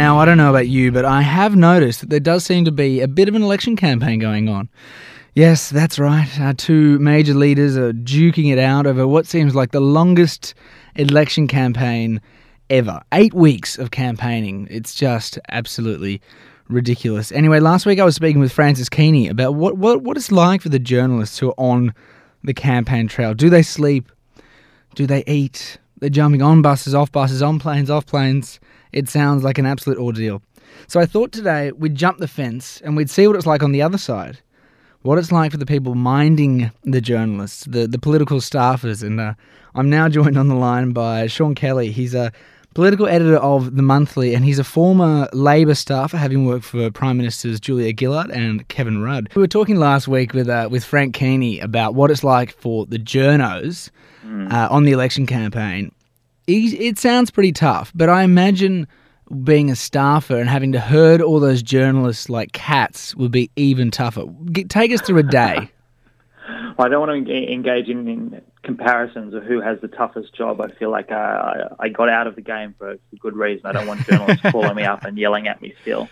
Now, I don't know about you, but I have noticed that there does seem to be a bit of an election campaign going on. Yes, that's right. Our two major leaders are duking it out over what seems like the longest election campaign ever. 8 weeks of campaigning. It's just absolutely ridiculous. Anyway, last week I was speaking with Francis Keaney about what it's like for the journalists who are on the campaign trail. Do they sleep? Do they eat? They're jumping on buses, on planes, off planes. It sounds like an absolute ordeal. So I thought today we'd jump the fence and we'd see what it's like on the other side. What it's like for the people minding the journalists, the political staffers. And I'm now joined on the line by Sean Kelly. He's a political editor of The Monthly, and he's a former Labor staffer, having worked for Prime Ministers Julia Gillard and Kevin Rudd. We were talking last week with Frank Keaney about what it's like for the journos on the election campaign. It sounds pretty tough, but I imagine being a staffer and having to herd all those journalists like cats would be even tougher. Take us through a day. I don't want to engage in comparisons of who has the toughest job. I feel like I got out of the game for good reason. I don't want journalists calling me up and yelling at me still.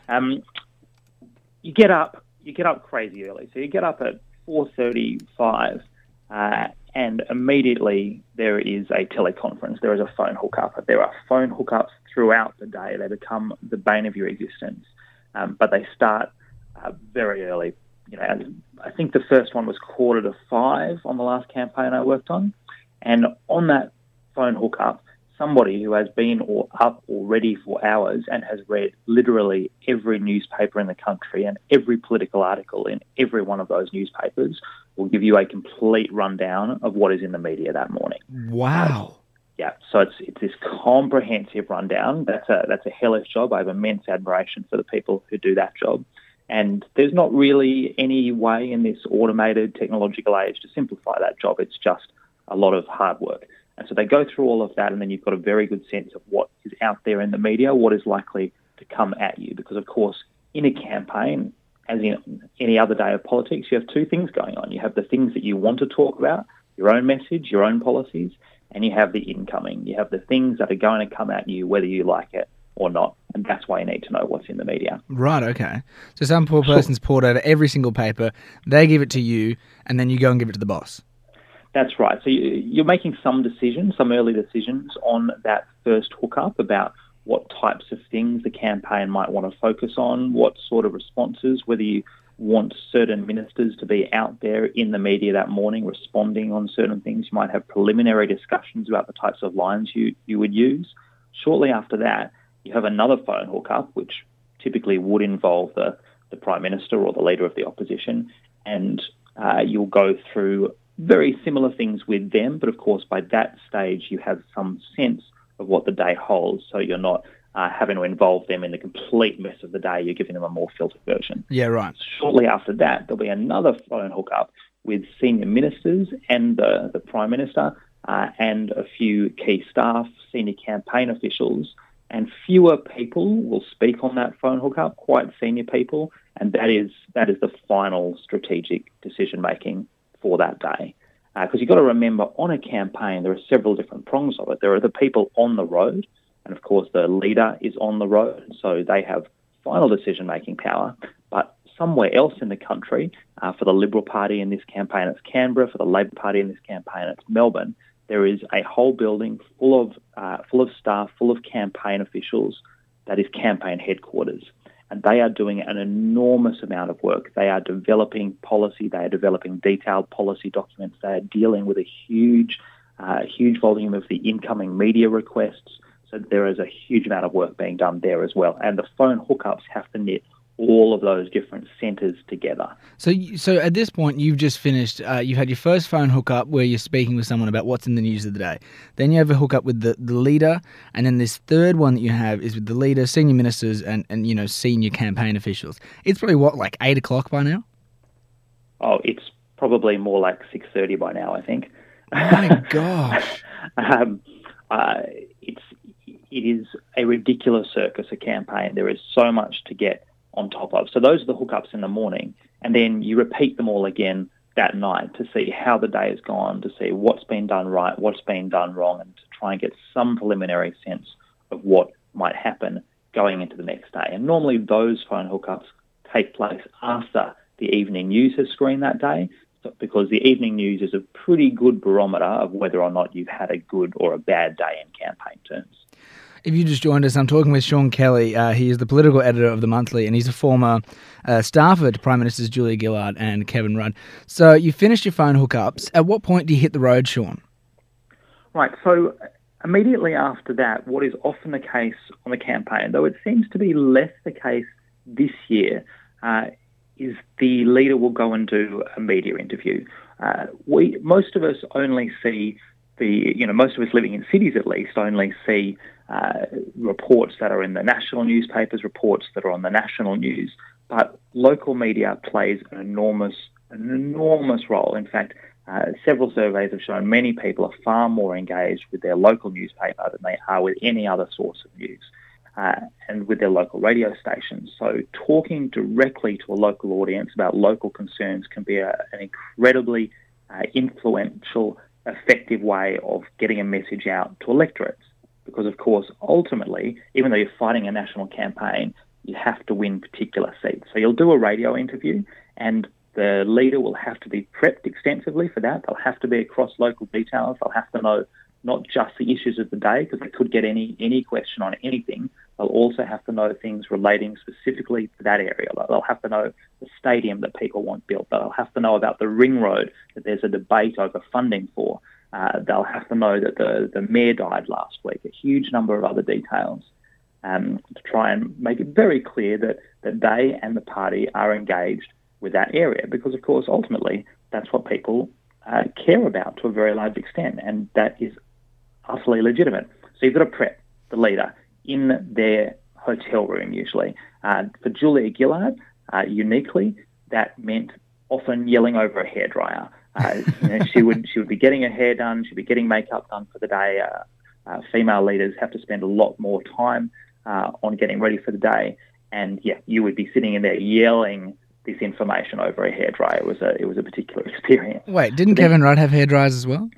You get up crazy early. So you get up at 4:35 and immediately there is a teleconference. There is a phone hookup. There are phone hookups throughout the day. They become the bane of your existence. But they start very early. You know, I think the first one was 4:45 on the last campaign I worked on. And on that phone hookup, somebody who has been up already for hours and has read literally every newspaper in the country and every political article in every one of those newspapers will give you a complete rundown of what is in the media that morning. Wow. Yeah, so it's this comprehensive rundown. That's a hellish job. I have immense admiration for the people who do that job. And there's not really any way in this automated technological age to simplify that job. It's just a lot of hard work. And so they go through all of that, and then you've got a very good sense of what is out there in the media, what is likely to come at you. Because, of course, in a campaign, as in any other day of politics, you have two things going on. You have the things that you want to talk about, your own message, your own policies, and you have the incoming. You have the things that are going to come at you whether you like it or not. And that's why you need to know what's in the media. Right, okay. So some poor person's poured over every single paper, they give it to you, and then you go and give it to the boss. That's right. So you're making some decisions, some early decisions on that first hookup about what types of things the campaign might want to focus on, what sort of responses, whether you want certain ministers to be out there in the media that morning responding on certain things. You might have preliminary discussions about the types of lines you would use. Shortly after that, you have another phone hookup, which typically would involve the Prime Minister or the Leader of the Opposition, and you'll go through very similar things with them, but of course by that stage you have some sense of what the day holds, so you're not having to involve them in the complete mess of the day. You're giving them a more filtered version. Yeah, right. Shortly after that, there'll be another phone hookup with senior ministers and the Prime Minister and a few key staff, senior campaign officials, and fewer people will speak on that phone hookup, quite senior people, and that is the final strategic decision-making for that day. Because you've got to remember, on a campaign, there are several different prongs of it. There are the people on the road, and of course the leader is on the road, so they have final decision-making power. But somewhere else in the country, for the Liberal Party in this campaign, it's Canberra. For the Labor Party in this campaign, it's Melbourne. There is a whole building full of staff, full of campaign officials. That is campaign headquarters. And they are doing an enormous amount of work. They are developing policy. They are developing detailed policy documents. They are dealing with a huge volume of the incoming media requests. So there is a huge amount of work being done there as well. And the phone hookups have to knit all of those different centres together. So at this point, you've just finished, you've had your first phone hookup where you're speaking with someone about what's in the news of the day. Then you have a hookup with the leader, and then this third one that you have is with the leader, senior ministers, and senior campaign officials. It's probably, like 8 o'clock by now? Oh, it's probably more like 6:30 by now, I think. Oh my gosh. It is a ridiculous circus, a campaign. There is so much to get on top of. So those are the hookups in the morning, and then you repeat them all again that night to see how the day has gone, to see what's been done right, what's been done wrong, and to try and get some preliminary sense of what might happen going into the next day. And normally those phone hookups take place after the evening news has screened that day, because the evening news is a pretty good barometer of whether or not you've had a good or a bad day in campaign terms. If you just joined us, I'm talking with Sean Kelly. He is the political editor of The Monthly, and he's a former staffer to Prime Ministers Julia Gillard and Kevin Rudd. So you finished your phone hookups. At what point do you hit the road, Sean? Right, so immediately after that, what is often the case on the campaign, though it seems to be less the case this year, is the leader will go and do a media interview. Most of us only see most of us living in cities at least only see reports that are in the national newspapers, reports that are on the national news. But local media plays an enormous role. In fact, several surveys have shown many people are far more engaged with their local newspaper than they are with any other source of news, and with their local radio stations. So talking directly to a local audience about local concerns can be an incredibly influential, effective way of getting a message out to electorates. Because, of course, ultimately, even though you're fighting a national campaign, you have to win particular seats. So you'll do a radio interview, and the leader will have to be prepped extensively for that. They'll have to be across local details. They'll have to know not just the issues of the day, because they could get any question on anything. They'll also have to know things relating specifically to that area. They'll have to know the stadium that people want built. They'll have to know about the ring road that there's a debate over funding for. They'll have to know that the mayor died last week, a huge number of other details, to try and make it very clear that they and the party are engaged with that area, because, of course, ultimately, that's what people care about to a very large extent, and that is utterly legitimate. So you've got to prep the leader in their hotel room, usually. For Julia Gillard, uniquely, that meant often yelling over a hairdryer. She would be getting her hair done, she'd be getting makeup done for the day. Female leaders have to spend a lot more time on getting ready for the day, and you would be sitting in there yelling this information over a hairdryer. It was a particular experience. Wait, didn't Kevin Rudd have hairdryers as well?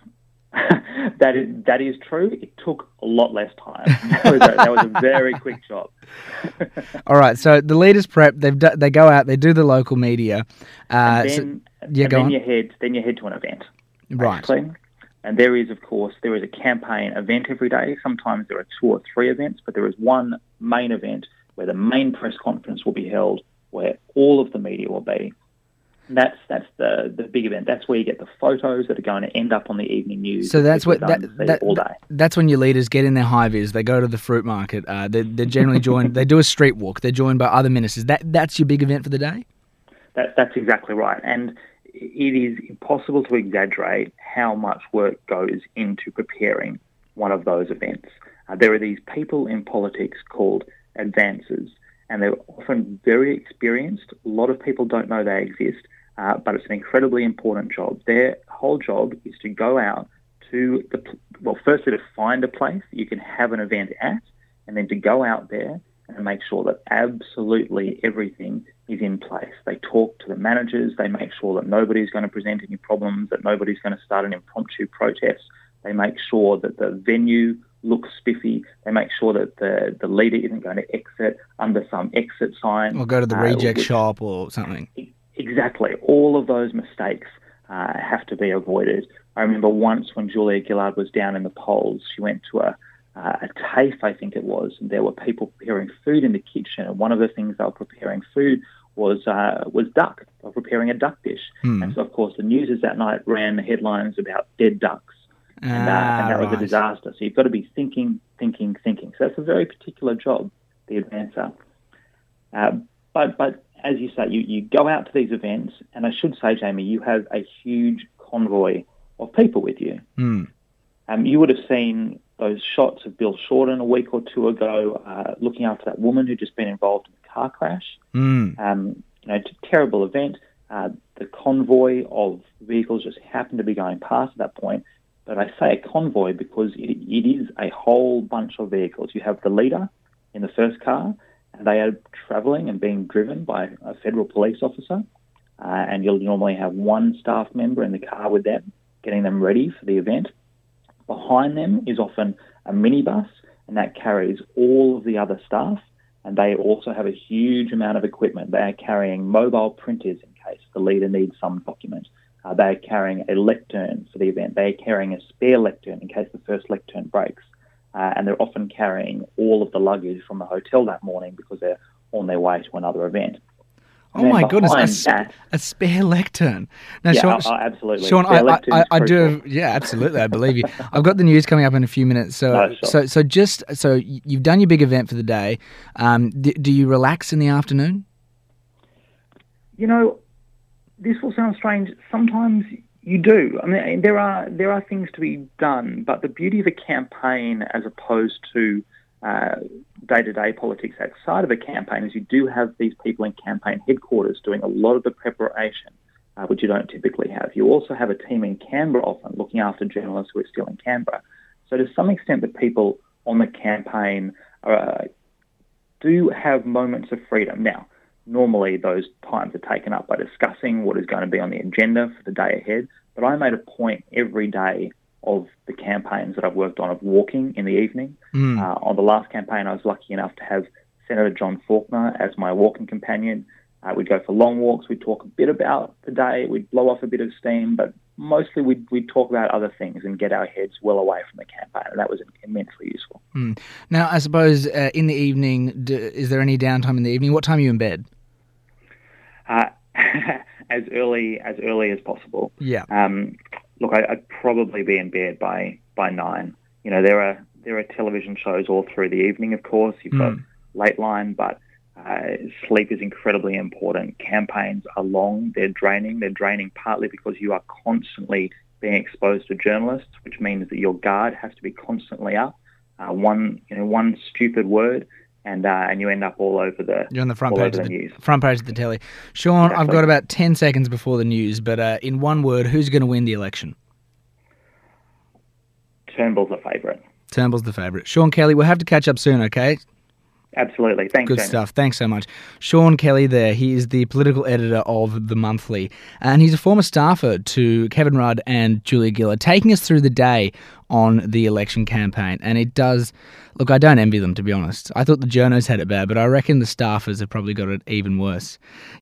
That is true. It took a lot less time. That was a very quick job. All right. So the leaders prep. They go out. They do the local media. Then you head to an event. Right. Basically. And there is a campaign event every day. Sometimes there are 2 or 3 events, but there is one main event where the main press conference will be held, where all of the media will be. And that's the big event. That's where you get the photos that are going to end up on the evening news. So that's all day. That's when your leaders get in their high-vis. They go to the fruit market. They're generally joined. They do a street walk. They're joined by other ministers. That's your big event for the day? That's exactly right. And it is impossible to exaggerate how much work goes into preparing one of those events. There are these people in politics called advancers, and they're often very experienced. A lot of people don't know they exist, but it's an incredibly important job. Their whole job is to go out to firstly to find a place you can have an event at, and then to go out there and make sure that absolutely everything is in place. They talk to the managers. They make sure that nobody's going to present any problems, that nobody's going to start an impromptu protest. They make sure that the venue looks spiffy. They make sure that the leader isn't going to exit under some exit sign. Or go to the reject shop or something. Exactly. All of those mistakes have to be avoided. I remember once when Julia Gillard was down in the polls, she went to a TAFE, I think it was, and there were people preparing food in the kitchen, and one of the things they were preparing food was duck. They were preparing a duck dish. And so, of course, the news that night ran headlines about dead ducks. And that was a disaster. So you've got to be thinking. So that's a very particular job, the advancer. But as you say, you go out to these events, and I should say, Jamie, you have a huge convoy of people with you. You would have seen those shots of Bill Shorten a week or 2 ago, looking after that woman who'd just been involved in a car crash. It's a terrible event. The convoy of vehicles just happened to be going past at that point. But I say a convoy because it is a whole bunch of vehicles. You have the leader in the first car, and they are travelling and being driven by a federal police officer. And you'll normally have one staff member in the car with them, getting them ready for the event. Behind them is often a minibus, and that carries all of the other staff. and they also have a huge amount of equipment. They are carrying mobile printers in case the leader needs some document. They are carrying a lectern for the event. They are carrying a spare lectern in case the first lectern breaks. And they're often carrying all of the luggage from the hotel that morning because they're on their way to another event. Oh my goodness, a spare lectern. Now, Yeah, Sean, absolutely. Sean, Spare I lectern's do crucial. have, yeah, absolutely, I believe you. I've got the news coming up in a few minutes. So, No, sure. so you've done your big event for the day. Do you relax in the afternoon? You know, this will sound strange. Sometimes you do. I mean, there are things to be done, but the beauty of a campaign, as opposed to day-to-day politics outside of a campaign, is you do have these people in campaign headquarters doing a lot of the preparation, which you don't typically have. You also have a team in Canberra often looking after journalists who are still in Canberra. So to some extent, the people on the campaign do have moments of freedom. Now, normally those times are taken up by discussing what is going to be on the agenda for the day ahead, but I made a point every day of the campaigns that I've worked on of walking in the evening. On the last campaign, I was lucky enough to have Senator John Faulkner as my walking companion. We'd go for long walks. We'd talk a bit about the day. We'd blow off a bit of steam, but mostly we'd talk about other things and get our heads well away from the campaign, and that was immensely useful. Now, I suppose in the evening, is there any downtime in the evening? What time are you in bed? As early as possible. Yeah. Look, I'd probably be in bed by 9. You know, there are television shows all through the evening, of course. You've got Lateline, but sleep is incredibly important. Campaigns are long. They're draining. They're draining partly because you are constantly being exposed to journalists, which means that your guard has to be constantly up. One stupid word, and you end up all over the You're on the front page of the news. Front page of the telly. Sean, Exactly. I've got about 10 seconds before the news, but in one word, who's going to win the election? Turnbull's a favourite. Turnbull's the favourite. Sean Kelly, we'll have to catch up soon, okay? Absolutely. Thanks, Good Jamie. stuff. Thanks so much. Sean Kelly there. He is the political editor of The Monthly, and he's a former staffer to Kevin Rudd and Julia Gillard, taking us through the day on the election campaign. And it does... Look, I don't envy them, to be honest. I thought the journos had it bad, but I reckon the staffers have probably got it even worse.